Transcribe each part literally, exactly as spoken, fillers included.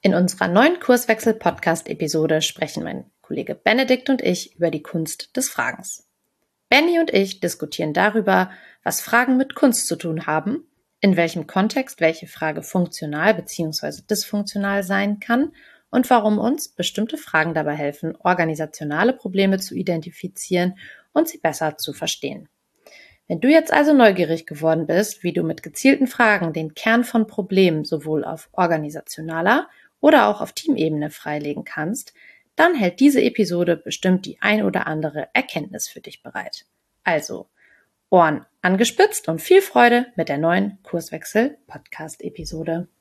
In unserer neuen Kurswechsel-Podcast-Episode sprechen mein Kollege Benedikt und ich über die Kunst des Fragens. Benny und ich diskutieren darüber, was Fragen mit Kunst zu tun haben, in welchem Kontext welche Frage funktional bzw. dysfunktional sein kann und warum uns bestimmte Fragen dabei helfen, organisationale Probleme zu identifizieren und sie besser zu verstehen. Wenn du jetzt also neugierig geworden bist, wie du mit gezielten Fragen den Kern von Problemen sowohl auf organisationaler oder auch auf Teamebene freilegen kannst, dann hält diese Episode bestimmt die ein oder andere Erkenntnis für dich bereit. Also, Ohren angespitzt und viel Freude mit der neuen Kurswechsel-Podcast-Episode.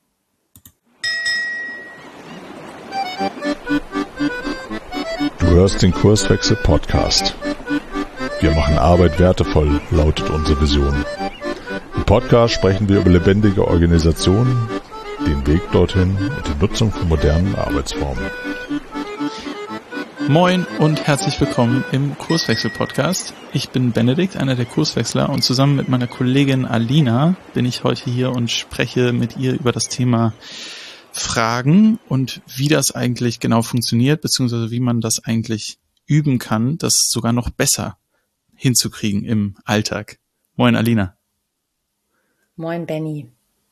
Du hörst den Kurswechsel-Podcast. Wir machen Arbeit wertevoll, lautet unsere Vision. Im Podcast sprechen wir über lebendige Organisationen, den Weg dorthin und die Nutzung von modernen Arbeitsformen. Moin und herzlich willkommen im Kurswechsel-Podcast. Ich bin Benedikt, einer der Kurswechsler, und zusammen mit meiner Kollegin Alina bin ich heute hier und spreche mit ihr über das Thema Fragen und wie das eigentlich genau funktioniert, beziehungsweise wie man das eigentlich üben kann, das sogar noch besser hinzukriegen im Alltag. Moin Alina. Moin Benny.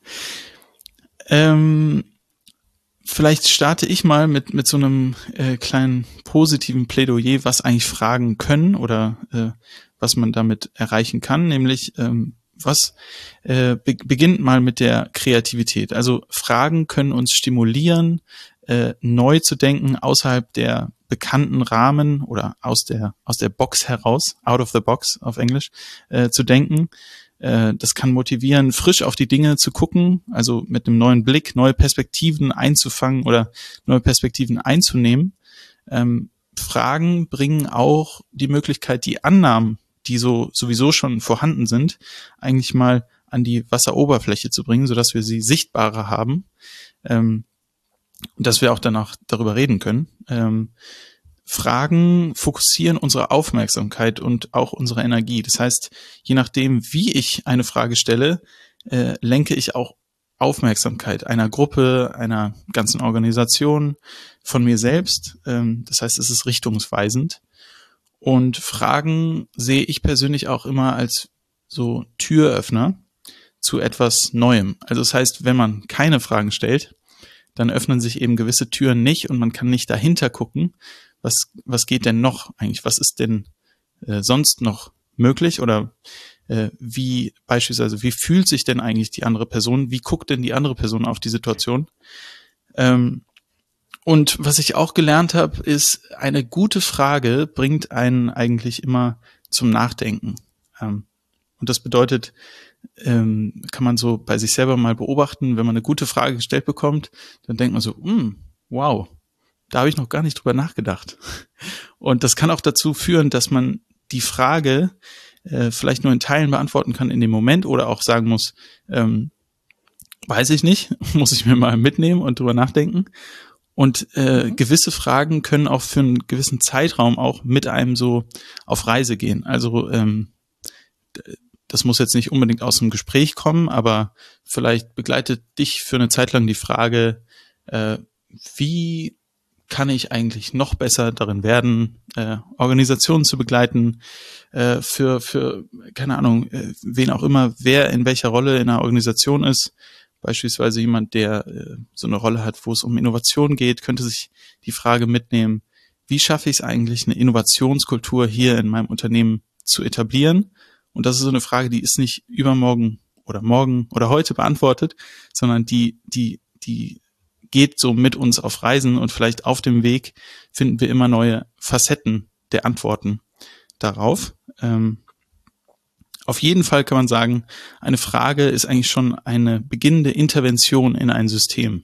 Ähm, vielleicht starte ich mal mit mit so einem äh, kleinen positiven Plädoyer, was eigentlich Fragen können oder äh, was man damit erreichen kann, nämlich ähm, was äh, be- beginnt mal mit der Kreativität. Also Fragen können uns stimulieren, äh, neu zu denken, außerhalb der bekannten Rahmen oder aus der aus der Box heraus, out of the box auf Englisch, äh, zu denken. Äh, das kann motivieren, frisch auf die Dinge zu gucken, also mit einem neuen Blick, neue Perspektiven einzufangen oder neue Perspektiven einzunehmen. Ähm, Fragen bringen auch die Möglichkeit, die Annahmen, die so sowieso schon vorhanden sind, eigentlich mal an die Wasseroberfläche zu bringen, sodass wir sie sichtbarer haben. Ähm, Und dass wir auch danach darüber reden können. Ähm, Fragen fokussieren unsere Aufmerksamkeit und auch unsere Energie. Das heißt, je nachdem, wie ich eine Frage stelle, äh, lenke ich auch Aufmerksamkeit einer Gruppe, einer ganzen Organisation, von mir selbst. Ähm, das heißt, es ist richtungsweisend. Und Fragen sehe ich persönlich auch immer als so Türöffner zu etwas Neuem. Also das heißt, wenn man keine Fragen stellt, dann öffnen sich eben gewisse Türen nicht und man kann nicht dahinter gucken, was was geht denn noch eigentlich, was ist denn äh, sonst noch möglich oder äh, wie beispielsweise, wie fühlt sich denn eigentlich die andere Person, wie guckt denn die andere Person auf die Situation? Ähm, und was ich auch gelernt habe, ist, eine gute Frage bringt einen eigentlich immer zum Nachdenken. Ähm, und das bedeutet, Ähm, kann man so bei sich selber mal beobachten, wenn man eine gute Frage gestellt bekommt, dann denkt man so, hm, wow, da habe ich noch gar nicht drüber nachgedacht. Und das kann auch dazu führen, dass man die Frage äh, vielleicht nur in Teilen beantworten kann in dem Moment oder auch sagen muss, ähm, weiß ich nicht, muss ich mir mal mitnehmen und drüber nachdenken. Und äh, gewisse Fragen können auch für einen gewissen Zeitraum auch mit einem so auf Reise gehen. Also ähm, das muss jetzt nicht unbedingt aus dem Gespräch kommen, aber vielleicht begleitet dich für eine Zeit lang die Frage, äh, wie kann ich eigentlich noch besser darin werden, äh, Organisationen zu begleiten, äh, für, für, keine Ahnung, äh, wen auch immer, wer in welcher Rolle in einer Organisation ist. Beispielsweise jemand, der äh, so eine Rolle hat, wo es um Innovation geht, könnte sich die Frage mitnehmen, wie schaffe ich es eigentlich, eine Innovationskultur hier in meinem Unternehmen zu etablieren? Und das ist so eine Frage, die ist nicht übermorgen oder morgen oder heute beantwortet, sondern die, die, die geht so mit uns auf Reisen und vielleicht auf dem Weg finden wir immer neue Facetten der Antworten darauf. Ähm, auf jeden Fall kann man sagen, eine Frage ist eigentlich schon eine beginnende Intervention in ein System.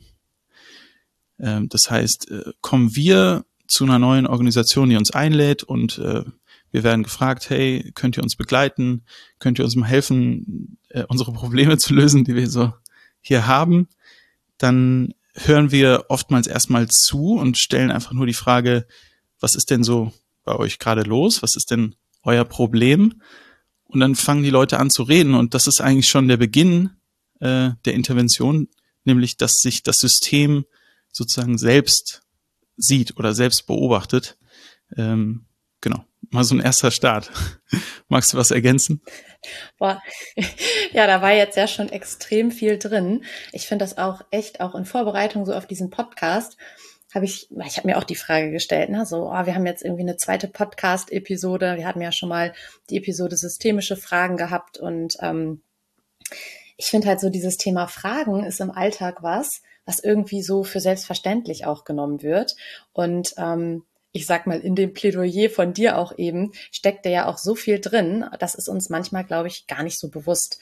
Ähm, das heißt, äh, kommen wir zu einer neuen Organisation, die uns einlädt und äh, wir werden gefragt, hey, könnt ihr uns begleiten? Könnt ihr uns mal helfen, äh, unsere Probleme zu lösen, die wir so hier haben? Dann hören wir oftmals erstmal zu und stellen einfach nur die Frage, was ist denn so bei euch gerade los? Was ist denn euer Problem? Und dann fangen die Leute an zu reden und das ist eigentlich schon der Beginn äh, der Intervention, nämlich dass sich das System sozusagen selbst sieht oder selbst beobachtet. Ähm, genau, mal so ein erster Start. Magst du was ergänzen? Boah, ja, da war jetzt ja schon extrem viel drin. Ich finde das auch echt, auch in Vorbereitung so auf diesen Podcast, habe ich, ich habe mir auch die Frage gestellt, ne, so, oh, wir haben jetzt irgendwie eine zweite Podcast-Episode. Wir hatten ja schon mal die Episode systemische Fragen gehabt und ähm, ich finde halt so dieses Thema Fragen ist im Alltag was, was irgendwie so für selbstverständlich auch genommen wird und ähm, ich sag mal, in dem Plädoyer von dir auch eben, steckt ja auch so viel drin, das ist uns manchmal, glaube ich, gar nicht so bewusst.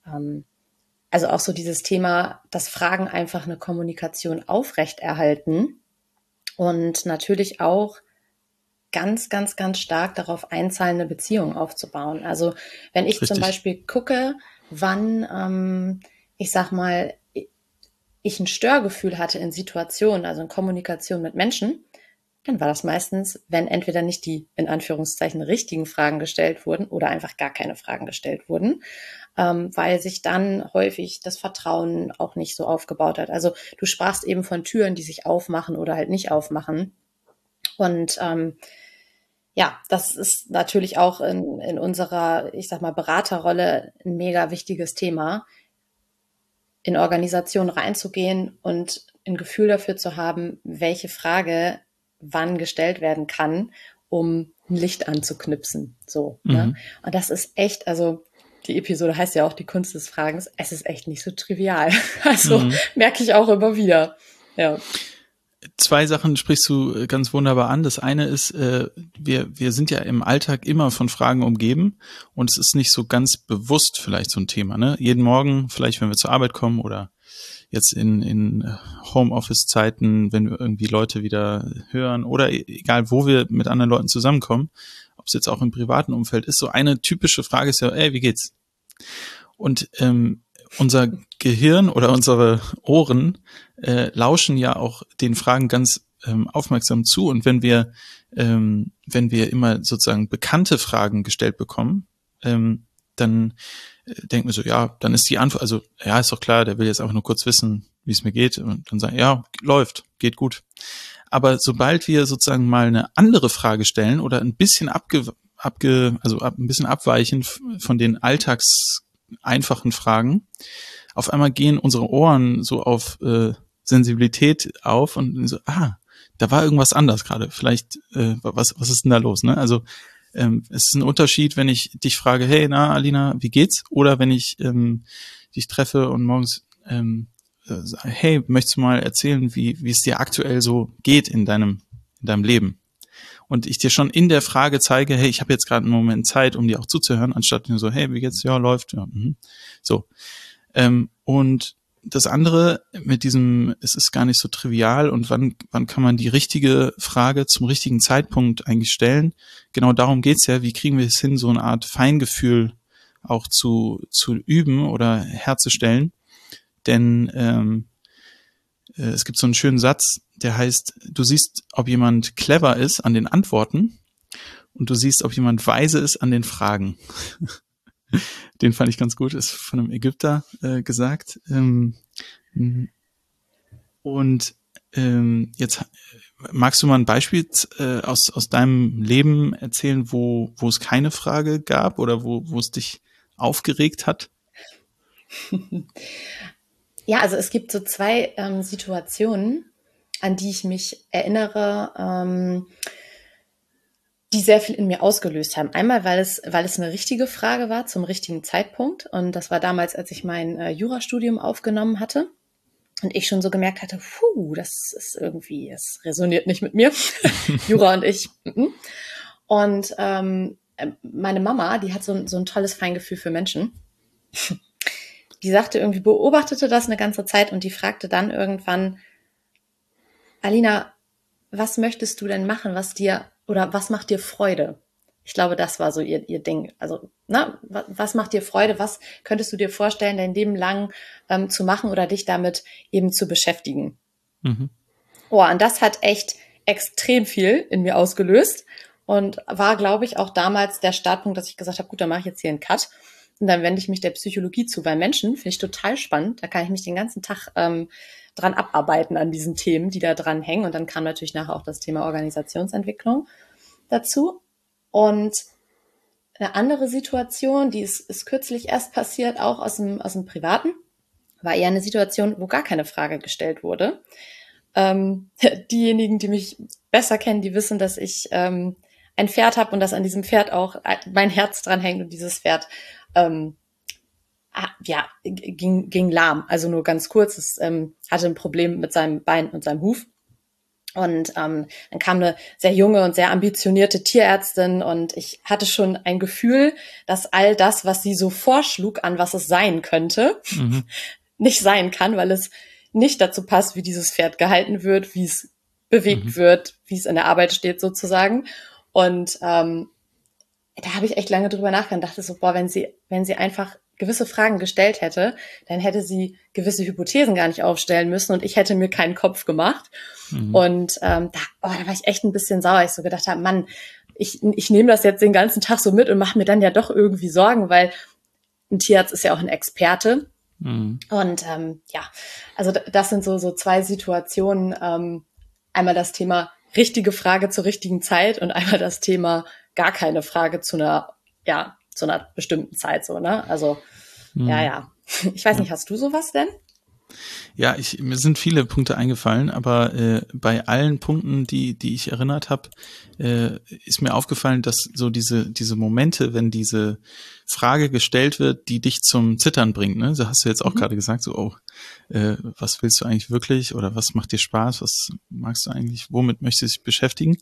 Also auch so dieses Thema, dass Fragen einfach eine Kommunikation aufrechterhalten und natürlich auch ganz, ganz, ganz stark darauf einzahlen, eine Beziehung aufzubauen. Also wenn ich Richtig. Zum Beispiel gucke, wann, ähm, ich sag mal, ich ein Störgefühl hatte in Situationen, also in Kommunikation mit Menschen, dann war das meistens, wenn entweder nicht die, in Anführungszeichen, richtigen Fragen gestellt wurden oder einfach gar keine Fragen gestellt wurden, ähm, weil sich dann häufig das Vertrauen auch nicht so aufgebaut hat. Also du sprachst eben von Türen, die sich aufmachen oder halt nicht aufmachen. Und ähm, ja, das ist natürlich auch in, in unserer, ich sag mal, Beraterrolle ein mega wichtiges Thema, in Organisationen reinzugehen und ein Gefühl dafür zu haben, welche Frage wann gestellt werden kann, um ein Licht anzuknipsen. So, mhm. ne? Und das ist echt, also die Episode heißt ja auch die Kunst des Fragens, es ist echt nicht so trivial. Also mhm. merke ich auch immer wieder. Ja. Zwei Sachen sprichst du ganz wunderbar an. Das eine ist, äh, wir wir sind ja im Alltag immer von Fragen umgeben und es ist nicht so ganz bewusst vielleicht so ein Thema. Ne? Jeden Morgen, vielleicht wenn wir zur Arbeit kommen oder jetzt in, in Homeoffice-Zeiten, wenn wir irgendwie Leute wieder hören oder egal, wo wir mit anderen Leuten zusammenkommen, ob es jetzt auch im privaten Umfeld ist, so eine typische Frage ist ja, ey, wie geht's? Und ähm, unser Gehirn oder unsere Ohren äh, lauschen ja auch den Fragen ganz ähm, aufmerksam zu. Und wenn wir, ähm, wenn wir immer sozusagen bekannte Fragen gestellt bekommen, ähm, dann denken wir so, ja, dann ist die Antwort, also ja, ist doch klar, der will jetzt einfach nur kurz wissen, wie es mir geht und dann sagen, ja, läuft, geht gut. Aber sobald wir sozusagen mal eine andere Frage stellen oder ein bisschen abge, abge also ab, ein bisschen abweichen von den alltags einfachen Fragen, auf einmal gehen unsere Ohren so auf äh, Sensibilität auf und so, ah, da war irgendwas anders gerade, vielleicht, äh, was was ist denn da los, ne? Also Ähm, es ist ein Unterschied, wenn ich dich frage, hey, na, Alina, wie geht's? Oder wenn ich ähm, dich treffe und morgens ähm, äh, sage, hey, möchtest du mal erzählen, wie wie es dir aktuell so geht in deinem in deinem Leben? Und ich dir schon in der Frage zeige, hey, ich habe jetzt gerade einen Moment Zeit, um dir auch zuzuhören, anstatt nur so, hey, wie geht's? Ja, läuft. Ja, mhm. So. Ähm, und das andere mit diesem, es ist gar nicht so trivial und wann wann kann man die richtige Frage zum richtigen Zeitpunkt eigentlich stellen? Genau darum geht's ja. Wie kriegen wir es hin, so eine Art Feingefühl auch zu zu üben oder herzustellen? Denn ähm, äh, es gibt so einen schönen Satz, der heißt, du siehst, ob jemand clever ist an den Antworten und du siehst, ob jemand weise ist an den Fragen. Den fand ich ganz gut, ist von einem Ägypter äh, gesagt. Ähm, und ähm, jetzt magst du mal ein Beispiel äh, aus aus deinem Leben erzählen, wo wo es keine Frage gab oder wo wo es dich aufgeregt hat? Ja, also es gibt so zwei ähm, Situationen, an die ich mich erinnere, ähm, die sehr viel in mir ausgelöst haben. Einmal, weil es, weil es eine richtige Frage war zum richtigen Zeitpunkt. Und das war damals, als ich mein äh, Jurastudium aufgenommen hatte. Und ich schon so gemerkt hatte, puh, das ist irgendwie, es resoniert nicht mit mir. Jura und ich. Und ähm, meine Mama, die hat so, so ein tolles Feingefühl für Menschen. Die sagte irgendwie, beobachtete das eine ganze Zeit und die fragte dann irgendwann, Alina, was möchtest du denn machen, was dir oder was macht dir Freude? Ich glaube, das war so ihr, ihr Ding. Also, na, was macht dir Freude? Was könntest du dir vorstellen, dein Leben lang ähm, zu machen oder dich damit eben zu beschäftigen? Mhm. Oh, und das hat echt extrem viel in mir ausgelöst und war, glaube ich, auch damals der Startpunkt, dass ich gesagt habe, gut, dann mache ich jetzt hier einen Cut und dann wende ich mich der Psychologie zu, weil Menschen finde ich total spannend. Da kann ich mich den ganzen Tag ähm, dran abarbeiten an diesen Themen, die da dran hängen. Und dann kam natürlich nachher auch das Thema Organisationsentwicklung dazu. Und eine andere Situation, die ist, ist kürzlich erst passiert, auch aus dem, aus dem Privaten, war eher eine Situation, wo gar keine Frage gestellt wurde. Ähm, diejenigen, die mich besser kennen, die wissen, dass ich ähm, ein Pferd habe und dass an diesem Pferd auch mein Herz dran hängt und dieses Pferd ähm, ja ging, ging lahm. Also nur ganz kurz, es ähm, hatte ein Problem mit seinem Bein und seinem Huf. Und ähm, dann kam eine sehr junge und sehr ambitionierte Tierärztin und ich hatte schon ein Gefühl, dass all das, was sie so vorschlug, an was es sein könnte, mhm. nicht sein kann, weil es nicht dazu passt, wie dieses Pferd gehalten wird, wie es bewegt mhm. wird, wie es in der Arbeit steht sozusagen. Und ähm, da habe ich echt lange drüber nachgedacht und dachte so, boah, wenn sie, wenn sie einfach gewisse Fragen gestellt hätte, dann hätte sie gewisse Hypothesen gar nicht aufstellen müssen und ich hätte mir keinen Kopf gemacht. Mhm. Und ähm, da, oh, da war ich echt ein bisschen sauer. Ich so gedacht habe, Mann, ich, ich nehme das jetzt den ganzen Tag so mit und mache mir dann ja doch irgendwie Sorgen, weil ein Tierarzt ist ja auch ein Experte. Mhm. Und ähm, ja, also das sind so so zwei Situationen. Ähm, einmal das Thema richtige Frage zur richtigen Zeit und einmal das Thema gar keine Frage zu einer, ja, zu einer bestimmten Zeit so, ne? Also, mhm. ja, ja. Ich weiß nicht, hast du sowas denn? Ja, ich, mir sind viele Punkte eingefallen, aber äh, bei allen Punkten, die die ich erinnert habe, äh, ist mir aufgefallen, dass so diese diese Momente, wenn diese Frage gestellt wird, die dich zum Zittern bringt, ne? So hast du jetzt auch mhm. gerade gesagt, so, oh, äh, was willst du eigentlich wirklich oder was macht dir Spaß, was magst du eigentlich, womit möchtest du dich beschäftigen?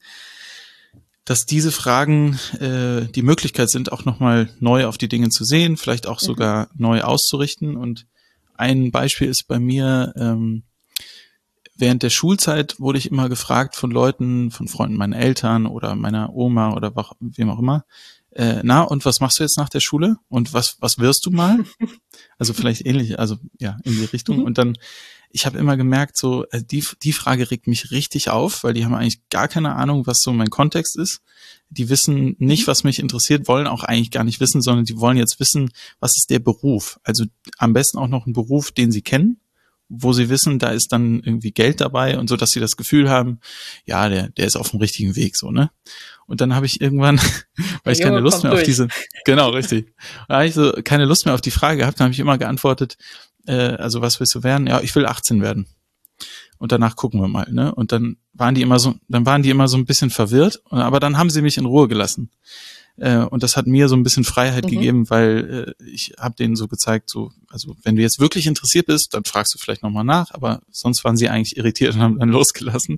Dass diese Fragen äh, die Möglichkeit sind, auch nochmal neu auf die Dinge zu sehen, vielleicht auch mhm. sogar neu auszurichten. Und ein Beispiel ist bei mir, ähm, während der Schulzeit wurde ich immer gefragt von Leuten, von Freunden meiner Eltern oder meiner Oma oder wem auch immer, äh, na, und was machst du jetzt nach der Schule? Und was was wirst du mal? Also vielleicht ähnlich, also ja, in die Richtung. Mhm. Und dann, ich habe immer gemerkt, so die die Frage regt mich richtig auf, weil die haben eigentlich gar keine Ahnung, was so mein Kontext ist. Die wissen nicht, was mich interessiert, wollen auch eigentlich gar nicht wissen, sondern die wollen jetzt wissen, was ist der Beruf? Also am besten auch noch einen Beruf, den sie kennen, wo sie wissen, da ist dann irgendwie Geld dabei und so, dass sie das Gefühl haben, ja, der der ist auf dem richtigen Weg, so, ne? Und dann habe ich irgendwann, weil ich keine Lust mehr auf diese, genau, richtig, da habe ich so keine Lust mehr auf die Frage gehabt, dann habe ich immer geantwortet, äh, also was willst du werden? Ja, ich will achtzehn werden. Und danach gucken wir mal, ne? Und dann waren die immer so, dann waren die immer so ein bisschen verwirrt, aber dann haben sie mich in Ruhe gelassen. Äh, und das hat mir so ein bisschen Freiheit mhm. gegeben, weil äh, ich habe denen so gezeigt, so, also wenn du jetzt wirklich interessiert bist, dann fragst du vielleicht nochmal nach, aber sonst waren sie eigentlich irritiert und haben dann losgelassen.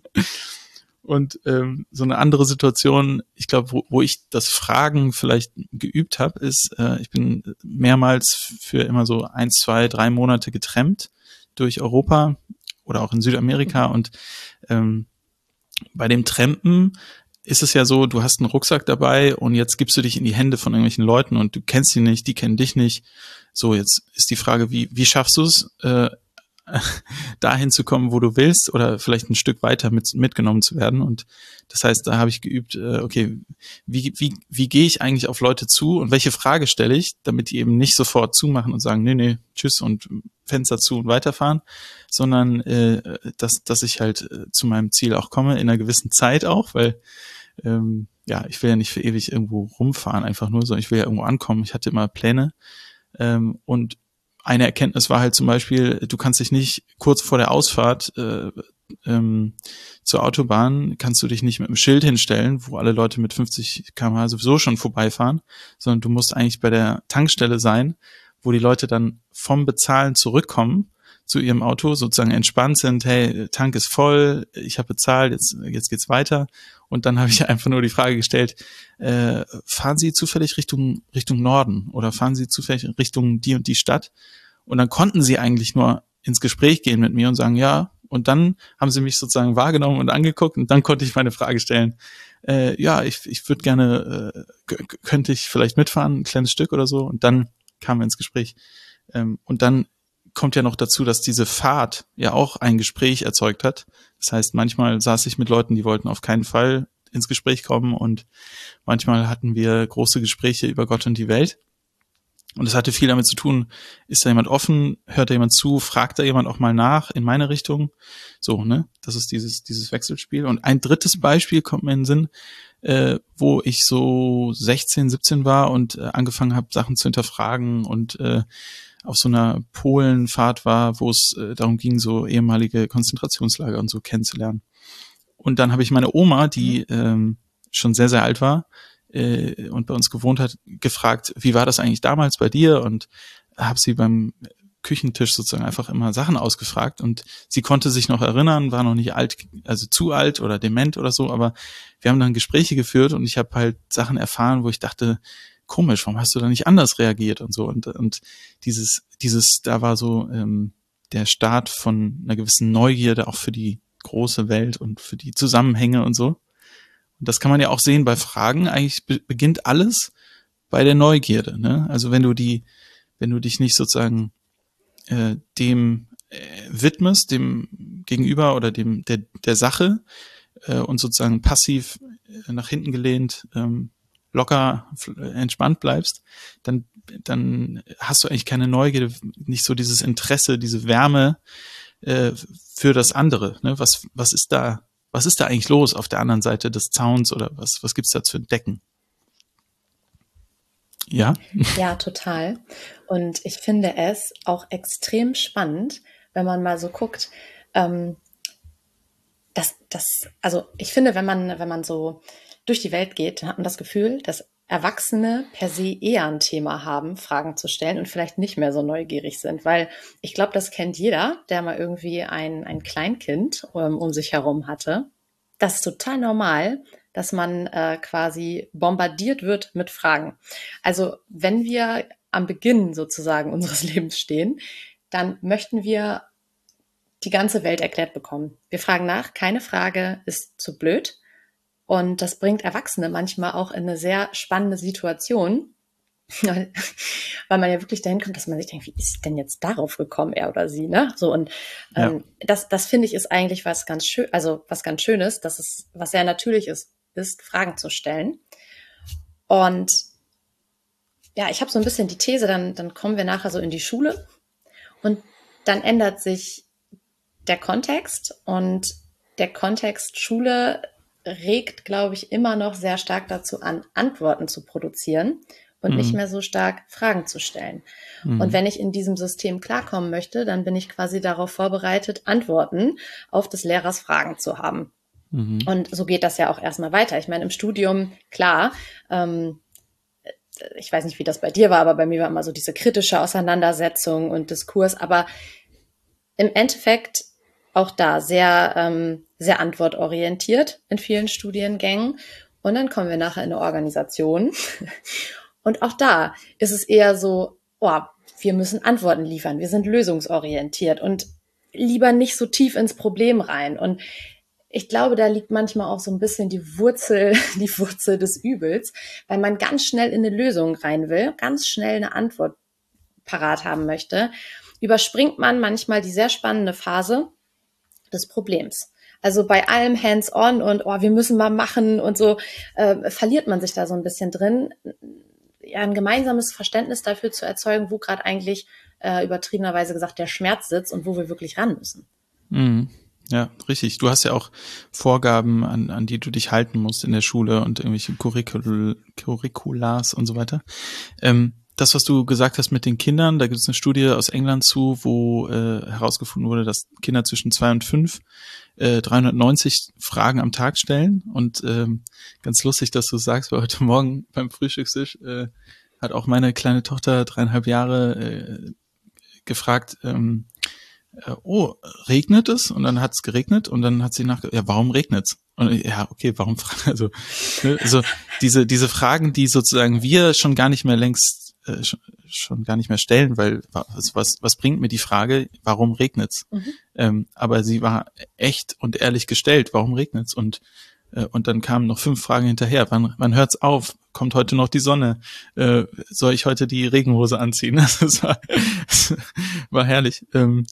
Und ähm, so eine andere Situation, ich glaube, wo, wo ich das Fragen vielleicht geübt habe, ist, äh, ich bin mehrmals für immer so ein, zwei, drei Monate getrennt durch Europa oder auch in Südamerika. Und ähm, bei dem Trampen ist es ja so, du hast einen Rucksack dabei und jetzt gibst du dich in die Hände von irgendwelchen Leuten und du kennst sie nicht, die kennen dich nicht. So, jetzt ist die Frage, wie wie schaffst du es, äh, dahin zu kommen, wo du willst oder vielleicht ein Stück weiter mit, mitgenommen zu werden. Und das heißt, da habe ich geübt, äh, okay, wie wie wie gehe ich eigentlich auf Leute zu und welche Frage stelle ich, damit die eben nicht sofort zumachen und sagen, nee, nee, tschüss und Fenster zu und weiterfahren, sondern äh, dass dass ich halt äh, zu meinem Ziel auch komme, in einer gewissen Zeit auch, weil ähm, ja, ich will ja nicht für ewig irgendwo rumfahren, einfach nur so, ich will ja irgendwo ankommen. Ich hatte immer Pläne ähm, und eine Erkenntnis war halt zum Beispiel, du kannst dich nicht kurz vor der Ausfahrt äh, ähm, zur Autobahn, kannst du dich nicht mit einem Schild hinstellen, wo alle Leute mit fünfzig Kilometer pro Stunde sowieso schon vorbeifahren, sondern du musst eigentlich bei der Tankstelle sein, wo die Leute dann vom Bezahlen zurückkommen zu ihrem Auto, sozusagen entspannt sind, hey, Tank ist voll, ich habe bezahlt, jetzt jetzt geht's weiter. Und dann habe ich einfach nur die Frage gestellt, äh, fahren Sie zufällig Richtung Richtung Norden oder fahren Sie zufällig Richtung die und die Stadt? Und dann konnten sie eigentlich nur ins Gespräch gehen mit mir und sagen, ja. Und dann haben sie mich sozusagen wahrgenommen und angeguckt und dann konnte ich meine Frage stellen, äh, ja, ich ich würde gerne, äh, k- könnte ich vielleicht mitfahren, ein kleines Stück oder so. Und dann kamen wir ins Gespräch. Ähm, und dann kommt ja noch dazu, dass diese Fahrt ja auch ein Gespräch erzeugt hat. Das heißt, manchmal saß ich mit Leuten, die wollten auf keinen Fall ins Gespräch kommen und manchmal hatten wir große Gespräche über Gott und die Welt. Und es hatte viel damit zu tun, ist da jemand offen, hört da jemand zu, fragt da jemand auch mal nach in meine Richtung. So, ne? Das ist dieses dieses Wechselspiel. Und ein drittes Beispiel kommt mir in den Sinn, äh, wo ich so sechzehn, siebzehn war und äh, angefangen habe, Sachen zu hinterfragen und äh, auf so einer Polenfahrt war, wo es äh, darum ging, so ehemalige Konzentrationslager und so kennenzulernen. Und dann habe ich meine Oma, die ähm, schon sehr, sehr alt war, und bei uns gewohnt hat, gefragt, wie war das eigentlich damals bei dir? Und habe sie beim Küchentisch sozusagen einfach immer Sachen ausgefragt und sie konnte sich noch erinnern, war noch nicht alt, also zu alt oder dement oder so, aber wir haben dann Gespräche geführt und ich habe halt Sachen erfahren, wo ich dachte, komisch, warum hast du da nicht anders reagiert und so und und dieses dieses da war so ähm, der Start von einer gewissen Neugierde auch für die große Welt und für die Zusammenhänge und so. Das kann man ja auch sehen bei Fragen. Eigentlich be- beginnt alles bei der Neugierde. Ne? Also wenn du die, wenn du dich nicht sozusagen äh, dem äh, widmest, dem Gegenüber oder dem der der Sache äh, und sozusagen passiv äh, nach hinten gelehnt, ähm, locker f- entspannt bleibst, dann dann hast du eigentlich keine Neugierde, nicht so dieses Interesse, diese Wärme äh, für das andere. Ne? Was was ist da? Was ist da eigentlich los auf der anderen Seite des Zauns oder was, was gibt's da zu entdecken? Ja? Ja, total. Und ich finde es auch extrem spannend, wenn man mal so guckt, ähm, dass das, also ich finde, wenn man, wenn man so durch die Welt geht, dann hat man das Gefühl, dass Erwachsene per se eher ein Thema haben, Fragen zu stellen und vielleicht nicht mehr so neugierig sind, weil ich glaube, das kennt jeder, der mal irgendwie ein, ein Kleinkind um, um sich herum hatte. Das ist total normal, dass man äh, quasi bombardiert wird mit Fragen. Also wenn wir am Beginn sozusagen unseres Lebens stehen, dann möchten wir die ganze Welt erklärt bekommen. Wir fragen nach, keine Frage ist zu blöd. Und das bringt Erwachsene manchmal auch in eine sehr spannende Situation, weil man ja wirklich dahin kommt, dass man sich denkt, wie ist denn jetzt darauf gekommen, er oder sie, ne? So, und ähm, ja. das, das finde ich ist eigentlich was ganz schön, also was ganz Schönes, dass es was sehr Natürliches ist, Fragen zu stellen. Und ja, ich habe so ein bisschen die These, dann, dann kommen wir nachher so in die Schule und dann ändert sich der Kontext und der Kontext Schule regt, glaube ich, immer noch sehr stark dazu an, Antworten zu produzieren und mhm. nicht mehr so stark Fragen zu stellen. Mhm. Und wenn ich in diesem System klarkommen möchte, dann bin ich quasi darauf vorbereitet, Antworten auf des Lehrers Fragen zu haben. Mhm. Und so geht das ja auch erstmal weiter. Ich meine, im Studium, klar, ähm, ich weiß nicht, wie das bei dir war, aber bei mir war immer so diese kritische Auseinandersetzung und Diskurs, aber im Endeffekt auch da sehr, ähm, sehr antwortorientiert in vielen Studiengängen. Und dann kommen wir nachher in eine Organisation. Und auch da ist es eher so, oh, wir müssen Antworten liefern. Wir sind lösungsorientiert und lieber nicht so tief ins Problem rein. Und ich glaube, da liegt manchmal auch so ein bisschen die Wurzel, die Wurzel des Übels, weil man ganz schnell in eine Lösung rein will, ganz schnell eine Antwort parat haben möchte, überspringt man manchmal die sehr spannende Phase des Problems. Also bei allem hands-on und oh, wir müssen mal machen und so, äh, verliert man sich da so ein bisschen drin, ja, ein gemeinsames Verständnis dafür zu erzeugen, wo gerade eigentlich äh, übertriebenerweise gesagt der Schmerz sitzt und wo wir wirklich ran müssen. Mhm. Ja, richtig. Du hast ja auch Vorgaben, an, an die du dich halten musst in der Schule und irgendwelche Curricul- Curriculars und so weiter. Ähm, Das, was du gesagt hast mit den Kindern, da gibt es eine Studie aus England zu, wo äh, herausgefunden wurde, dass Kinder zwischen zwei und fünf äh, dreihundertneunzig Fragen am Tag stellen. Und ähm, ganz lustig, dass du sagst, weil heute Morgen beim Frühstückstisch äh, hat auch meine kleine Tochter, dreieinhalb Jahre, äh, gefragt, ähm, äh, oh, regnet es? Und dann hat es geregnet und dann hat sie nachgedacht, ja, warum regnet's? Und ja, okay, warum? Also, ne, also diese diese Fragen, die sozusagen wir schon gar nicht mehr längst Äh, schon, schon gar nicht mehr stellen, weil was, was, was bringt mir die Frage, warum regnet's? Mhm. Ähm, aber sie war echt und ehrlich gestellt, warum regnet's? Und äh, und dann kamen noch fünf Fragen hinterher. Wann, wann hört's auf? Kommt heute noch die Sonne? Äh, soll ich heute die Regenhose anziehen? Das war, das war herrlich. Ähm,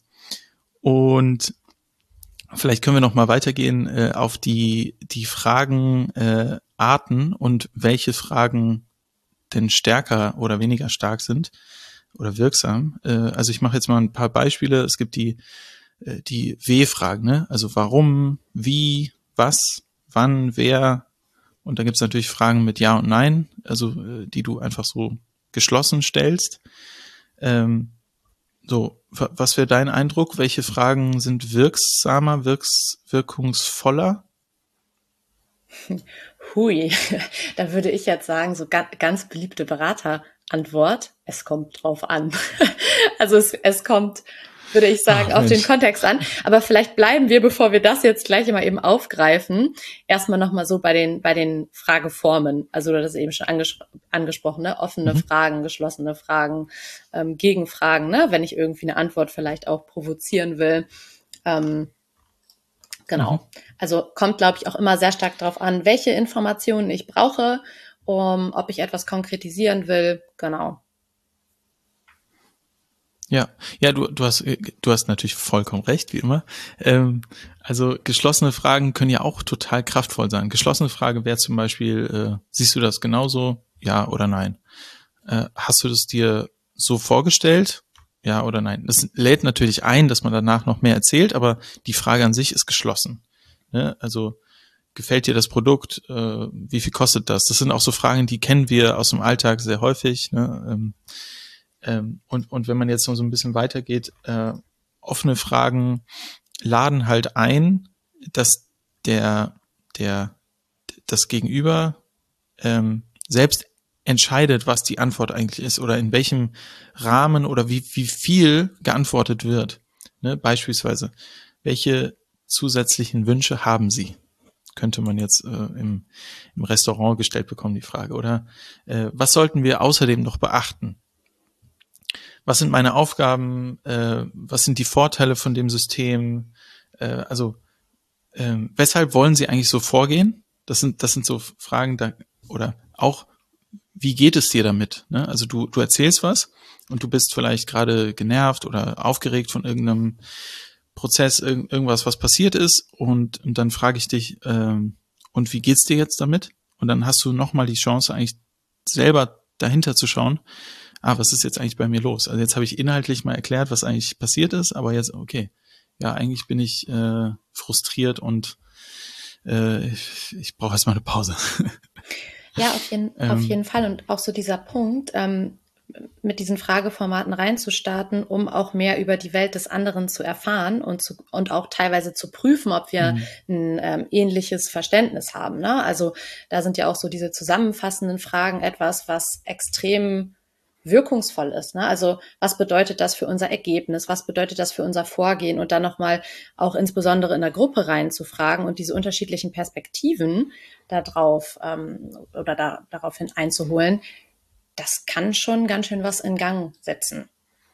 und vielleicht können wir noch mal weitergehen äh, auf die die Fragen äh, Arten und welche Fragen denn stärker oder weniger stark sind oder wirksam. Äh, also ich mache jetzt mal ein paar Beispiele. Es gibt die äh, die W-Fragen, ne? Also warum, wie, was, wann, wer. Und dann gibt es natürlich Fragen mit Ja und Nein, also äh, die du einfach so geschlossen stellst. Ähm, so, w- was wäre dein Eindruck? Welche Fragen sind wirksamer, wirks wirkungsvoller? Hui, da würde ich jetzt sagen, so ga, ganz beliebte Beraterantwort, es kommt drauf an. Also es, es kommt, würde ich sagen, Ach, auf den Mensch. Kontext an. Aber vielleicht bleiben wir, bevor wir das jetzt gleich mal eben aufgreifen, erstmal nochmal so bei den, bei den Frageformen. Also du hast es eben schon anges angesprochen, ne? Offene Mhm. Fragen, geschlossene Fragen, ähm, Gegenfragen, ne? Wenn ich irgendwie eine Antwort vielleicht auch provozieren will. Ähm, Genau. Mhm. Also kommt, glaube ich, auch immer sehr stark darauf an, welche Informationen ich brauche, um, ob ich etwas konkretisieren will. Genau. Ja, ja, du, du hast, du hast natürlich vollkommen recht, wie immer. Ähm, also geschlossene Fragen können ja auch total kraftvoll sein. Geschlossene Frage wäre zum Beispiel, äh, siehst du das genauso? Ja oder nein? Äh, hast du das dir so vorgestellt? Ja oder nein? Das lädt natürlich ein, dass man danach noch mehr erzählt, aber die Frage an sich ist geschlossen. Ne? Also gefällt dir das Produkt? Äh, wie viel kostet das? Das sind auch so Fragen, die kennen wir aus dem Alltag sehr häufig. Ne? Ähm, ähm, und, und wenn man jetzt noch so ein bisschen weitergeht, äh, offene Fragen laden halt ein, dass der, der, das Gegenüber ähm, selbst entscheidet, was die Antwort eigentlich ist oder in welchem Rahmen oder wie, wie viel geantwortet wird. Ne? Beispielsweise, welche zusätzlichen Wünsche haben Sie? Könnte man jetzt äh, im, im Restaurant gestellt bekommen, die Frage. Oder äh, was sollten wir außerdem noch beachten? Was sind meine Aufgaben? Äh, was sind die Vorteile von dem System? Äh, also äh, weshalb wollen Sie eigentlich so vorgehen? Das sind, das sind so Fragen da, oder auch, wie geht es dir damit? Ne? Also du, du erzählst was und du bist vielleicht gerade genervt oder aufgeregt von irgendeinem Prozess, irg irgendwas, was passiert ist und, und dann frage ich dich, ähm, und wie geht's dir jetzt damit? Und dann hast du nochmal die Chance, eigentlich selber dahinter zu schauen, ah, was ist jetzt eigentlich bei mir los? Also jetzt habe ich inhaltlich mal erklärt, was eigentlich passiert ist, aber jetzt, okay, ja, eigentlich bin ich äh, frustriert und äh, ich, ich brauche erstmal eine Pause. Ja, auf jeden, ähm, auf jeden Fall. Und auch so dieser Punkt, ähm, mit diesen Frageformaten reinzustarten, um auch mehr über die Welt des anderen zu erfahren und, zu, und auch teilweise zu prüfen, ob wir Mhm. ein ähm, ähnliches Verständnis haben. Ne? Also da sind ja auch so diese zusammenfassenden Fragen etwas, was extrem wirkungsvoll ist. Ne? Also was bedeutet das für unser Ergebnis? Was bedeutet das für unser Vorgehen? Und dann nochmal auch insbesondere in der Gruppe reinzufragen und diese unterschiedlichen Perspektiven darauf ähm, oder da, daraufhin einzuholen, das kann schon ganz schön was in Gang setzen.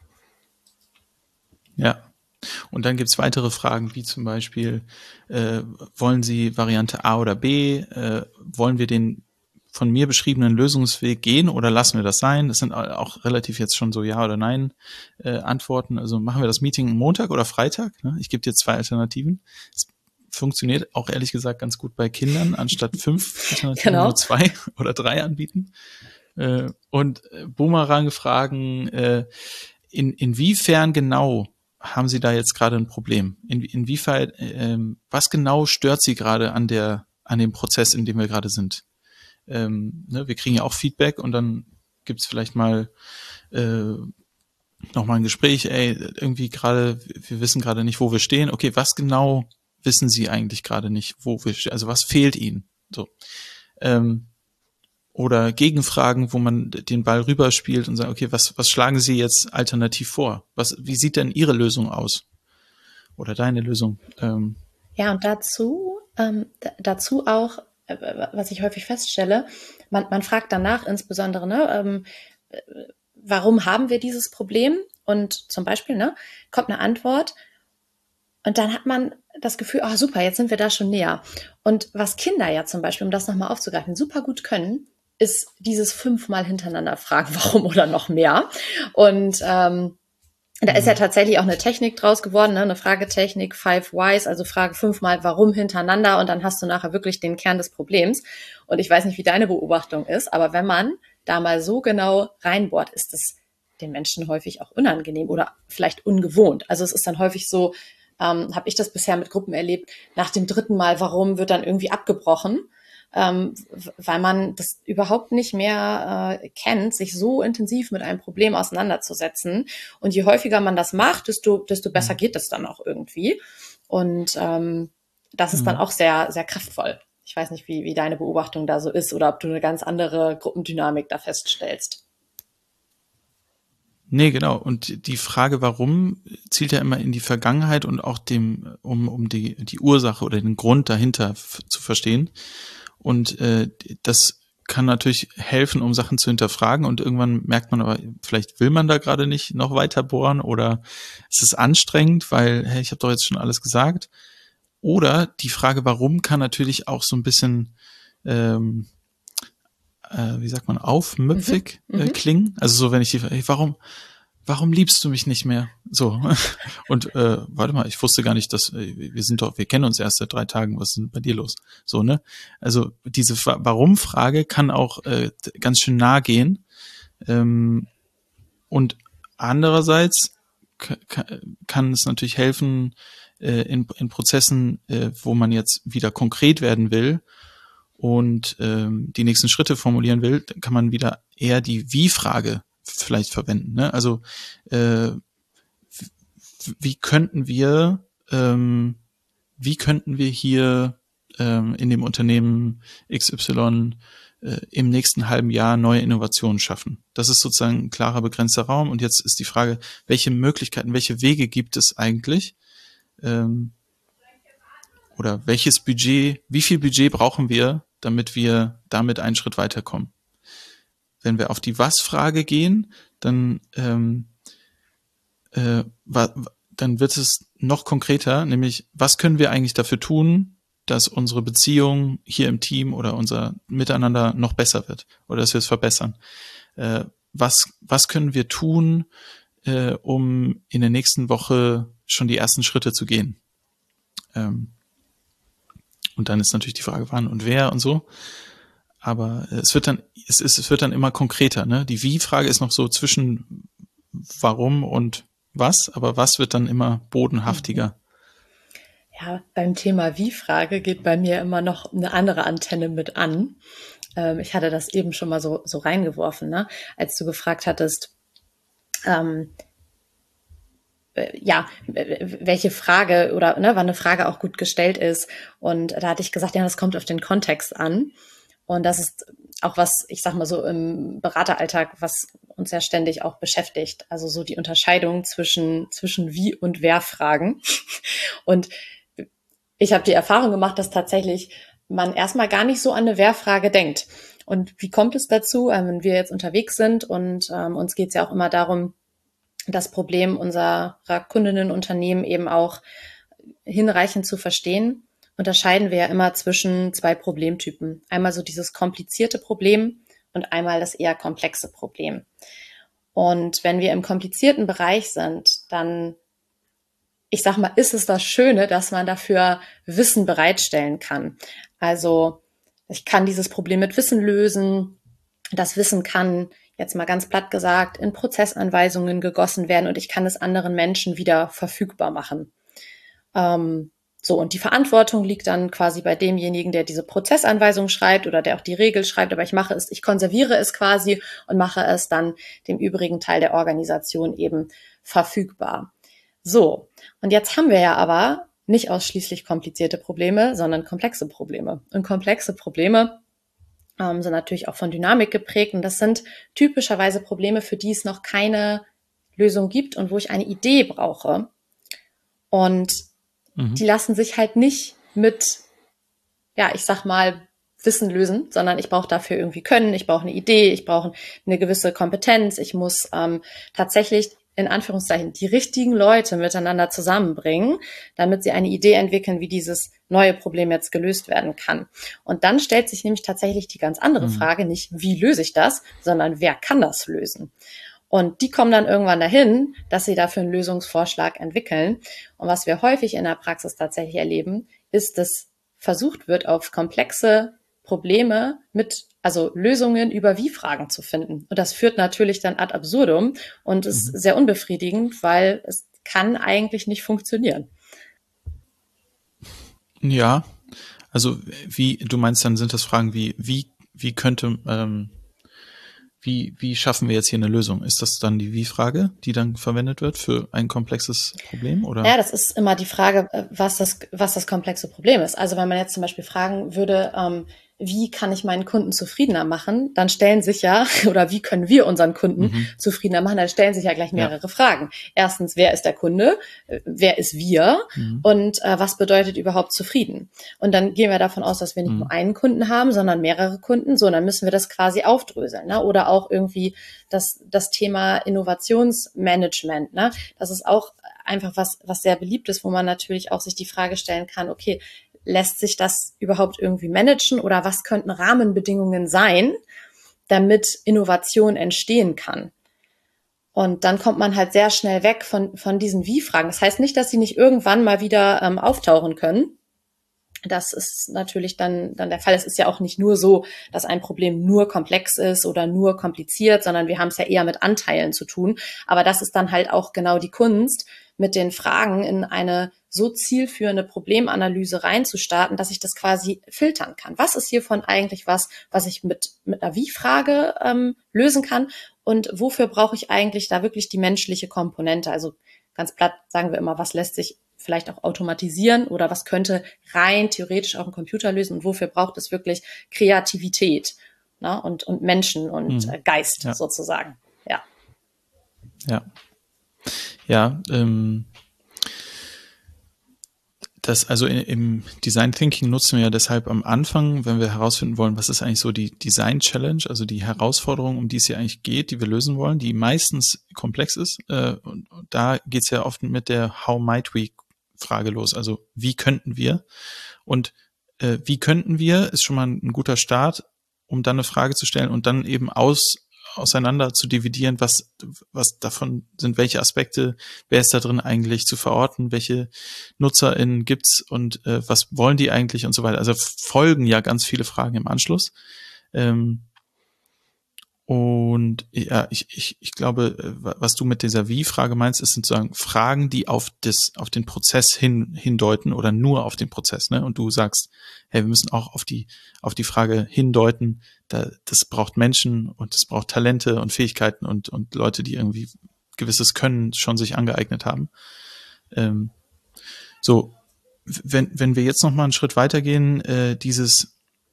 Ja. Und dann gibt's weitere Fragen, wie zum Beispiel, äh, wollen Sie Variante A oder B? Äh, wollen wir den von mir beschriebenen Lösungsweg gehen oder lassen wir das sein? Das sind auch relativ jetzt schon so Ja oder Nein äh, Antworten. Also machen wir das Meeting Montag oder Freitag? Ne? Ich gebe dir zwei Alternativen. Es funktioniert auch ehrlich gesagt ganz gut bei Kindern, anstatt fünf Alternativen Genau. nur zwei oder drei anbieten. Äh, und äh, Boomerang-Fragen, äh, in, inwiefern genau haben Sie da jetzt gerade ein Problem? In, inwiefern, ähm, was genau stört Sie gerade an der, an dem Prozess, in dem wir gerade sind? Ähm, ne, wir kriegen ja auch Feedback und dann gibt's vielleicht mal äh, nochmal ein Gespräch, ey, irgendwie gerade, wir wissen gerade nicht, wo wir stehen. Okay, was genau wissen Sie eigentlich gerade nicht, wo wir stehen? Also was fehlt Ihnen? So. Ähm, oder Gegenfragen, wo man den Ball rüberspielt und sagt, okay, was, was schlagen Sie jetzt alternativ vor? Was, wie sieht denn Ihre Lösung aus? Oder deine Lösung? Ähm, Ja, und dazu, ähm, d- dazu auch, äh, was ich häufig feststelle, man, man fragt danach insbesondere, ne, ähm, äh, warum haben wir dieses Problem? Und zum Beispiel, ne, kommt eine Antwort und dann hat man das Gefühl, ah, super, jetzt sind wir da schon näher. Und was Kinder ja zum Beispiel, um das nochmal aufzugreifen, super gut können, ist dieses fünfmal hintereinander fragen, warum oder noch mehr. Und ähm, da ist ja tatsächlich auch eine Technik draus geworden, ne? Eine Fragetechnik, Five Whys, also frage fünfmal warum hintereinander und dann hast du nachher wirklich den Kern des Problems. Und ich weiß nicht, wie deine Beobachtung ist, aber wenn man da mal so genau reinbohrt, ist es den Menschen häufig auch unangenehm oder vielleicht ungewohnt. Also es ist dann häufig so, ähm, habe ich das bisher mit Gruppen erlebt, nach dem dritten Mal, warum, wird dann irgendwie abgebrochen, ähm, weil man das überhaupt nicht mehr äh, kennt, sich so intensiv mit einem Problem auseinanderzusetzen. Und je häufiger man das macht, desto, desto besser geht es dann auch irgendwie. Und ähm, das ist dann auch sehr, sehr kraftvoll. Ich weiß nicht, wie, wie deine Beobachtung da so ist oder ob du eine ganz andere Gruppendynamik da feststellst. Nee, genau. Und die Frage, warum, zielt ja immer in die Vergangenheit und auch dem, um, um die, die Ursache oder den Grund dahinter f- zu verstehen. Und äh, das kann natürlich helfen, um Sachen zu hinterfragen. Und irgendwann merkt man aber, vielleicht will man da gerade nicht noch weiter bohren oder es ist anstrengend, weil, hey, ich habe doch jetzt schon alles gesagt. Oder die Frage, warum, kann natürlich auch so ein bisschen ähm, äh, wie sagt man, aufmüpfig Mhm. äh, Mhm. klingen. Also so, wenn ich die, hey, warum, warum liebst du mich nicht mehr? So. Und äh, warte mal, ich wusste gar nicht, dass äh, wir sind doch, wir kennen uns erst seit drei Tagen, was ist denn bei dir los? So, ne? Also diese Fa- Warum-Frage kann auch äh, ganz schön nah gehen. Ähm, und andererseits k- k- kann es natürlich helfen, äh, in, in Prozessen, äh, wo man jetzt wieder konkret werden will, und ähm, die nächsten Schritte formulieren will, dann kann man wieder eher die Wie-Frage vielleicht verwenden. Ne? Also äh, wie könnten wir, ähm, wie könnten wir hier ähm, in dem Unternehmen X Y äh, im nächsten halben Jahr neue Innovationen schaffen? Das ist sozusagen ein klarer, begrenzter Raum. Und jetzt ist die Frage, welche Möglichkeiten, welche Wege gibt es eigentlich? Ähm, oder welches Budget, wie viel Budget brauchen wir, damit wir damit einen Schritt weiterkommen? Wenn wir auf die Was-Frage gehen, dann, ähm, äh, wa, dann wird es noch konkreter, nämlich was können wir eigentlich dafür tun, dass unsere Beziehung hier im Team oder unser Miteinander noch besser wird oder dass wir es verbessern? Äh, was, was können wir tun, äh, um in der nächsten Woche schon die ersten Schritte zu gehen? Ähm, und dann ist natürlich die Frage, wann und wer und so. Aber es wird dann, es ist, es wird dann immer konkreter, ne? Die Wie-Frage ist noch so zwischen warum und was, aber was wird dann immer bodenhaftiger. Ja, beim Thema Wie-Frage geht bei mir immer noch eine andere Antenne mit an. Ähm, ich hatte das eben schon mal so, so reingeworfen, ne? Als du gefragt hattest, ähm, äh, ja, äh, welche Frage oder ne, wann eine Frage auch gut gestellt ist. Und da hatte ich gesagt, ja, das kommt auf den Kontext an. Und das ist auch was, ich sag mal so im Berateralltag, was uns ja ständig auch beschäftigt. Also so die Unterscheidung zwischen, zwischen Wie- und Wer-Fragen. Und ich habe die Erfahrung gemacht, dass tatsächlich man erstmal gar nicht so an eine Wer-Frage denkt. Und wie kommt es dazu, ähm, wenn wir jetzt unterwegs sind und ähm, uns geht es ja auch immer darum, das Problem unserer Kundinnenunternehmen eben auch hinreichend zu verstehen, unterscheiden wir ja immer zwischen zwei Problemtypen. Einmal so dieses komplizierte Problem und einmal das eher komplexe Problem. Und wenn wir im komplizierten Bereich sind, dann, ich sag mal, ist es das Schöne, dass man dafür Wissen bereitstellen kann. Also ich kann dieses Problem mit Wissen lösen. Das Wissen kann, jetzt mal ganz platt gesagt, in Prozessanweisungen gegossen werden und ich kann es anderen Menschen wieder verfügbar machen. Ähm, so, und die Verantwortung liegt dann quasi bei demjenigen, der diese Prozessanweisung schreibt oder der auch die Regel schreibt, aber ich mache es, ich konserviere es quasi und mache es dann dem übrigen Teil der Organisation eben verfügbar. So, und jetzt haben wir ja aber nicht ausschließlich komplizierte Probleme, sondern komplexe Probleme. Und komplexe Probleme ähm, sind natürlich auch von Dynamik geprägt und das sind typischerweise Probleme, für die es noch keine Lösung gibt und wo ich eine Idee brauche. Und Mhm. die lassen sich halt nicht mit, ja, ich sag mal, Wissen lösen, sondern ich brauche dafür irgendwie Können, ich brauche eine Idee, ich brauche eine gewisse Kompetenz, ich muss ähm, tatsächlich in Anführungszeichen die richtigen Leute miteinander zusammenbringen, damit sie eine Idee entwickeln, wie dieses neue Problem jetzt gelöst werden kann. Und dann stellt sich nämlich tatsächlich die ganz andere Mhm. Frage, nicht wie löse ich das, sondern wer kann das lösen? Und die kommen dann irgendwann dahin, dass sie dafür einen Lösungsvorschlag entwickeln. Und was wir häufig in der Praxis tatsächlich erleben, ist, dass versucht wird, auf komplexe Probleme mit, also Lösungen über Wie-Fragen zu finden. Und das führt natürlich dann ad absurdum und ist mhm. sehr unbefriedigend, weil es kann eigentlich nicht funktionieren. Ja, also wie, du meinst, dann sind das Fragen wie, wie, wie könnte, ähm, wie, wie schaffen wir jetzt hier eine Lösung? Ist das dann die Wie-Frage, die dann verwendet wird für ein komplexes Problem, oder? Ja, das ist immer die Frage, was das, was das komplexe Problem ist. Also wenn man jetzt zum Beispiel fragen würde, ähm, wie kann ich meinen Kunden zufriedener machen, dann stellen sich ja, oder wie können wir unseren Kunden mhm. zufriedener machen, dann stellen sich ja gleich mehrere ja. Fragen. Erstens, wer ist der Kunde? Wer ist wir? Mhm. Und äh, was bedeutet überhaupt zufrieden? Und dann gehen wir davon aus, dass wir nicht mhm. nur einen Kunden haben, sondern mehrere Kunden. So, dann müssen wir das quasi aufdröseln, ne? Oder auch irgendwie das, das Thema Innovationsmanagement, ne? Das ist auch einfach was, was sehr beliebt ist, wo man natürlich auch sich die Frage stellen kann, okay, lässt sich das überhaupt irgendwie managen oder was könnten Rahmenbedingungen sein, damit Innovation entstehen kann? Und dann kommt man halt sehr schnell weg von, von diesen Wie-Fragen. Das heißt nicht, dass sie nicht irgendwann mal wieder ähm, auftauchen können. Das ist natürlich dann, dann der Fall. Es ist ja auch nicht nur so, dass ein Problem nur komplex ist oder nur kompliziert, sondern wir haben es ja eher mit Anteilen zu tun. Aber das ist dann halt auch genau die Kunst, mit den Fragen in eine so zielführende Problemanalyse reinzustarten, dass ich das quasi filtern kann. Was ist hiervon eigentlich was, was ich mit, mit einer Wie-Frage ähm, lösen kann? Und wofür brauche ich eigentlich da wirklich die menschliche Komponente? Also ganz platt sagen wir immer, was lässt sich vielleicht auch automatisieren oder was könnte rein theoretisch auch ein Computer lösen und wofür braucht es wirklich Kreativität, ne? und, und Menschen und hm. äh, Geist ja. sozusagen. Ja. Ja. Ja, ähm, das, also in, im Design Thinking nutzen wir ja deshalb am Anfang, wenn wir herausfinden wollen, was ist eigentlich so die Design Challenge, also die Herausforderung, um die es hier eigentlich geht, die wir lösen wollen, die meistens komplex ist. Äh, und, und da geht's ja oft mit der How might we Frage los, also wie könnten wir? Und äh, wie könnten wir ist schon mal ein, ein guter Start, um dann eine Frage zu stellen und dann eben aus auseinander zu dividieren, was was davon sind, welche Aspekte, wer ist da drin eigentlich zu verorten, welche NutzerInnen gibt's und äh, was wollen die eigentlich und so weiter. Also folgen ja ganz viele Fragen im Anschluss. Ähm, und ja, ich, ich, ich glaube, was du mit dieser Wie-Frage meinst, ist sozusagen Fragen, die auf das, auf den Prozess hin, hindeuten oder nur auf den Prozess, ne? Und du sagst, hey, wir müssen auch auf die, auf die Frage hindeuten, da, das braucht Menschen und es braucht Talente und Fähigkeiten und, und Leute, die irgendwie gewisses Können schon sich angeeignet haben. Ähm, so, wenn, wenn wir jetzt noch mal einen Schritt weitergehen, äh, dieses,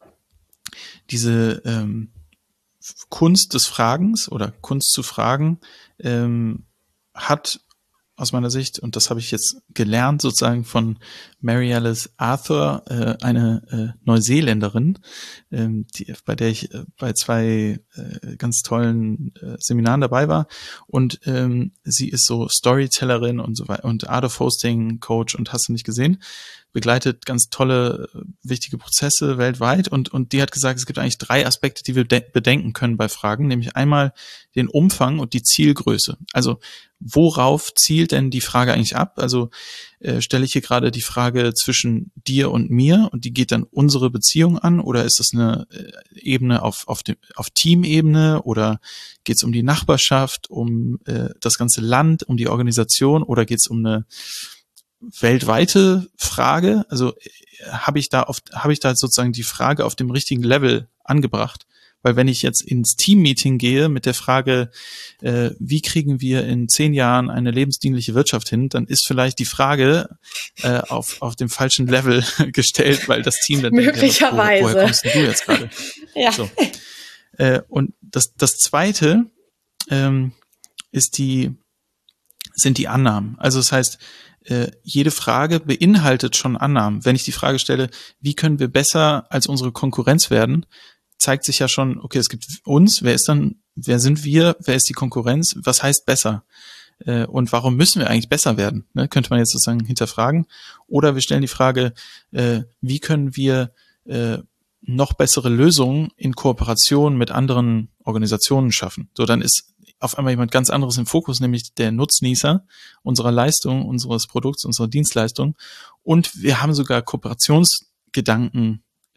diese, ähm, Kunst des Fragens oder Kunst zu fragen ähm, hat aus meiner Sicht, und das habe ich jetzt gelernt sozusagen von Mary Alice Arthur, äh, eine äh, Neuseeländerin, ähm, die, bei der ich äh, bei zwei äh, ganz tollen äh, Seminaren dabei war, und ähm, sie ist so Storytellerin und so weiter und Art of Hosting Coach und hast du nicht gesehen, begleitet ganz tolle, wichtige Prozesse weltweit und und die hat gesagt, es gibt eigentlich drei Aspekte, die wir de- bedenken können bei Fragen, nämlich einmal den Umfang und die Zielgröße. Also worauf zielt denn die Frage eigentlich ab? Also äh, stelle ich hier gerade die Frage zwischen dir und mir und die geht dann unsere Beziehung an, oder ist das eine äh, Ebene auf auf dem auf Teamebene, oder geht es um die Nachbarschaft, um äh, das ganze Land, um die Organisation, oder geht es um eine weltweite Frage? Also habe ich da oft, habe ich da sozusagen die Frage auf dem richtigen Level angebracht? Weil wenn ich jetzt ins Team-Meeting gehe mit der Frage, äh, wie kriegen wir in zehn Jahren eine lebensdienliche Wirtschaft hin, dann ist vielleicht die Frage äh, auf auf dem falschen Level gestellt, weil das Team dann möglicherweise denkt, ja, wo, woher kommst denn du jetzt gerade? Ja. So. Äh, und das das zweite ähm, ist die sind die Annahmen. Also das heißt, äh, jede Frage beinhaltet schon Annahmen. Wenn ich die Frage stelle, wie können wir besser als unsere Konkurrenz werden, zeigt sich ja schon, okay, es gibt uns, wer ist dann, wer sind wir, wer ist die Konkurrenz, was heißt besser? Äh, und warum müssen wir eigentlich besser werden? Ne, könnte man jetzt sozusagen hinterfragen. Oder wir stellen die Frage, äh, wie können wir äh, noch bessere Lösungen in Kooperation mit anderen Organisationen schaffen? So, dann ist auf einmal jemand ganz anderes im Fokus, nämlich der Nutznießer unserer Leistung, unseres Produkts, unserer Dienstleistung. Und wir haben sogar Kooperationsgedanken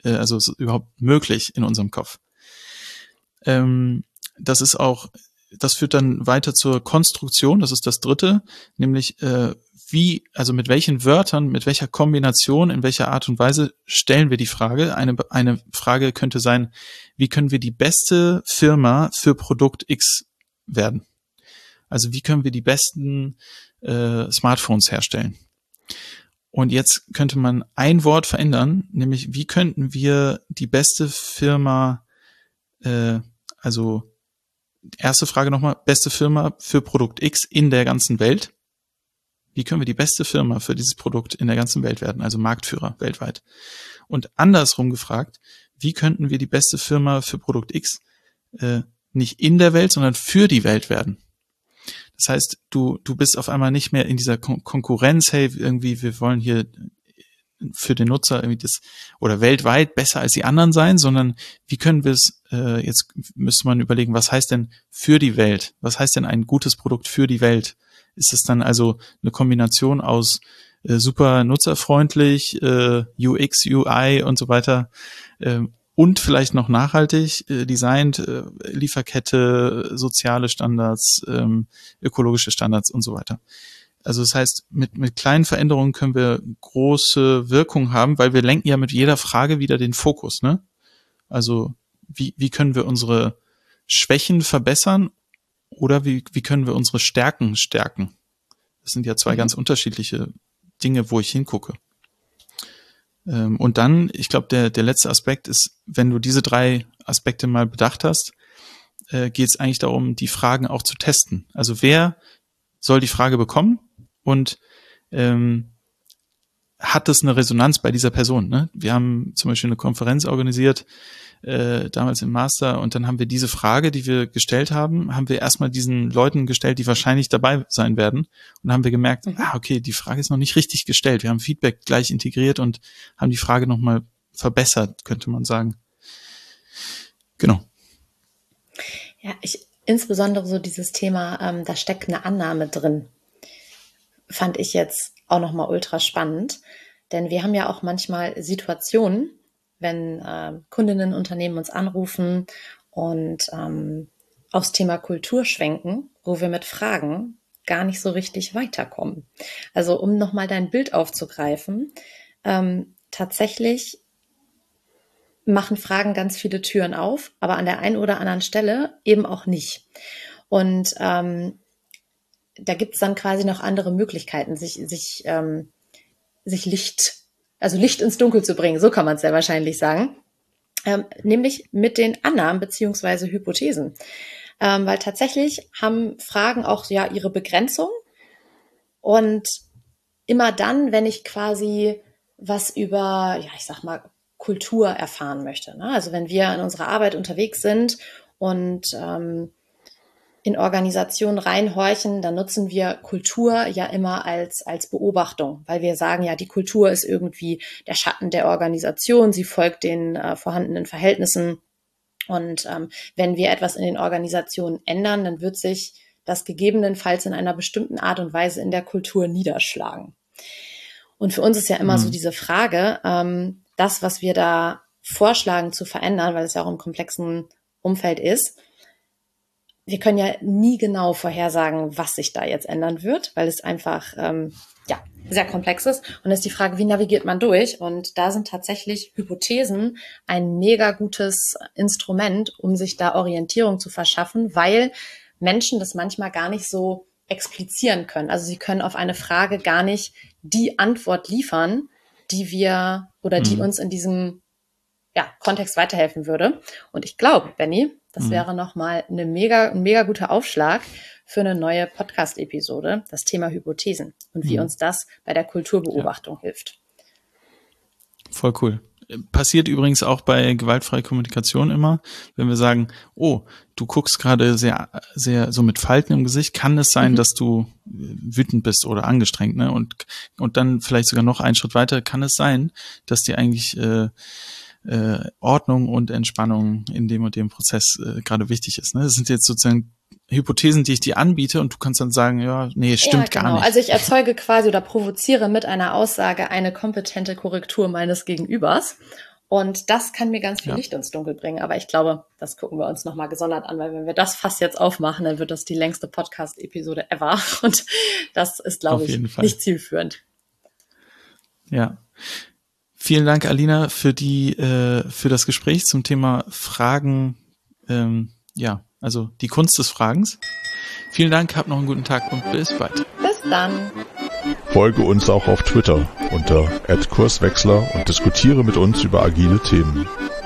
äh, also ist überhaupt möglich in unserem Kopf. Ähm, das ist auch, das führt dann weiter zur Konstruktion, das ist das dritte, nämlich äh, wie, also mit welchen Wörtern, mit welcher Kombination, in welcher Art und Weise stellen wir die Frage. Eine, eine Frage könnte sein, wie können wir die beste Firma für Produkt X werden? Also wie können wir die besten äh, Smartphones herstellen? Und jetzt könnte man ein Wort verändern, nämlich wie könnten wir die beste Firma, äh, also erste Frage nochmal, beste Firma für Produkt X in der ganzen Welt. Wie können wir die beste Firma für dieses Produkt in der ganzen Welt werden, also Marktführer weltweit? Und andersrum gefragt, wie könnten wir die beste Firma für Produkt X äh, nicht in der Welt, sondern für die Welt werden? Das heißt, du du bist auf einmal nicht mehr in dieser Kon- Konkurrenz, hey, irgendwie, wir wollen hier für den Nutzer irgendwie das oder weltweit besser als die anderen sein, sondern wie können wir es, äh, jetzt müsste man überlegen, was heißt denn für die Welt? Was heißt denn ein gutes Produkt für die Welt? Ist es dann also eine Kombination aus äh, super nutzerfreundlich, äh, U X, U I und so weiter äh, und vielleicht noch nachhaltig äh, designt, äh, Lieferkette, soziale Standards, ähm, ökologische Standards und so weiter. Also das heißt, mit mit kleinen Veränderungen können wir große Wirkung haben, weil wir lenken ja mit jeder Frage wieder den Fokus, ne? Also wie wie können wir unsere Schwächen verbessern oder wie wie können wir unsere Stärken stärken? Das sind ja zwei mhm. ganz unterschiedliche Dinge, wo ich hingucke. Ähm, und dann, ich glaube, der der letzte Aspekt ist, wenn du diese drei Aspekte mal bedacht hast, äh, geht es eigentlich darum, die Fragen auch zu testen. Also wer soll die Frage bekommen und ähm, hat das eine Resonanz bei dieser Person? Ne? Wir haben zum Beispiel eine Konferenz organisiert, äh, damals im Master, und dann haben wir diese Frage, die wir gestellt haben, haben wir erstmal diesen Leuten gestellt, die wahrscheinlich dabei sein werden, und dann haben wir gemerkt, mhm. ah, okay, die Frage ist noch nicht richtig gestellt. Wir haben Feedback gleich integriert und haben die Frage nochmal verbessert, könnte man sagen. Genau. Ja, ich insbesondere so dieses Thema, ähm, da steckt eine Annahme drin, fand ich jetzt auch nochmal ultra spannend. Denn wir haben ja auch manchmal Situationen, wenn äh, Kundinnen, Unternehmen uns anrufen und ähm, aufs Thema Kultur schwenken, wo wir mit Fragen gar nicht so richtig weiterkommen. Also um nochmal dein Bild aufzugreifen, ähm, tatsächlich machen Fragen ganz viele Türen auf, aber an der einen oder anderen Stelle eben auch nicht. Und ähm, da gibt es dann quasi noch andere Möglichkeiten, sich, sich, ähm, sich Licht, also Licht ins Dunkel zu bringen, so kann man es ja wahrscheinlich sagen, ähm, nämlich mit den Annahmen beziehungsweise Hypothesen. Ähm, weil tatsächlich haben Fragen auch ja ihre Begrenzung, und immer dann, wenn ich quasi was über, ja, ich sag mal, Kultur erfahren möchte. Ne? Also wenn wir in unserer Arbeit unterwegs sind und ähm, in Organisationen reinhorchen, dann nutzen wir Kultur ja immer als als Beobachtung, weil wir sagen, ja, die Kultur ist irgendwie der Schatten der Organisation, sie folgt den äh, vorhandenen Verhältnissen, und ähm, wenn wir etwas in den Organisationen ändern, dann wird sich das gegebenenfalls in einer bestimmten Art und Weise in der Kultur niederschlagen. Und für uns ist ja immer mhm. so diese Frage, ähm, das, was wir da vorschlagen zu verändern, weil es ja auch im komplexen Umfeld ist, wir können ja nie genau vorhersagen, was sich da jetzt ändern wird, weil es einfach ähm, ja sehr komplex ist. Und dann ist die Frage, wie navigiert man durch? Und da sind tatsächlich Hypothesen ein mega gutes Instrument, um sich da Orientierung zu verschaffen, weil Menschen das manchmal gar nicht so explizieren können. Also sie können auf eine Frage gar nicht die Antwort liefern, die wir oder die mhm. uns in diesem ja, Kontext weiterhelfen würde. Und ich glaube, Benni, das mhm. wäre nochmal eine mega, ein mega guter Aufschlag für eine neue Podcast-Episode, das Thema Hypothesen und wie mhm. uns das bei der Kulturbeobachtung ja. hilft. Voll cool. Passiert übrigens auch bei gewaltfreier Kommunikation immer, wenn wir sagen, oh, du guckst gerade sehr, sehr so mit Falten im Gesicht, kann es sein, mhm. dass du wütend bist oder angestrengt, ne? Und und dann vielleicht sogar noch einen Schritt weiter, kann es sein, dass dir eigentlich äh, äh, Ordnung und Entspannung in dem und dem Prozess äh, gerade wichtig ist, ne? Das sind jetzt sozusagen Hypothesen, die ich dir anbiete, und du kannst dann sagen, ja, nee, stimmt ja, genau. gar nicht. Also ich erzeuge quasi oder provoziere mit einer Aussage eine kompetente Korrektur meines Gegenübers. Und das kann mir ganz viel Ja. Licht ins Dunkel bringen. Aber ich glaube, das gucken wir uns nochmal gesondert an, weil wenn wir das Fass jetzt aufmachen, dann wird das die längste Podcast-Episode ever. Und das ist, glaube Auf ich, jeden Fall. nicht zielführend. Ja. Vielen Dank, Alina, für die, äh, für das Gespräch zum Thema Fragen, ähm, ja, also die Kunst des Fragens. Vielen Dank, habt noch einen guten Tag und bis bald. Bis dann. Folge uns auch auf Twitter unter at Kurswechsler und diskutiere mit uns über agile Themen.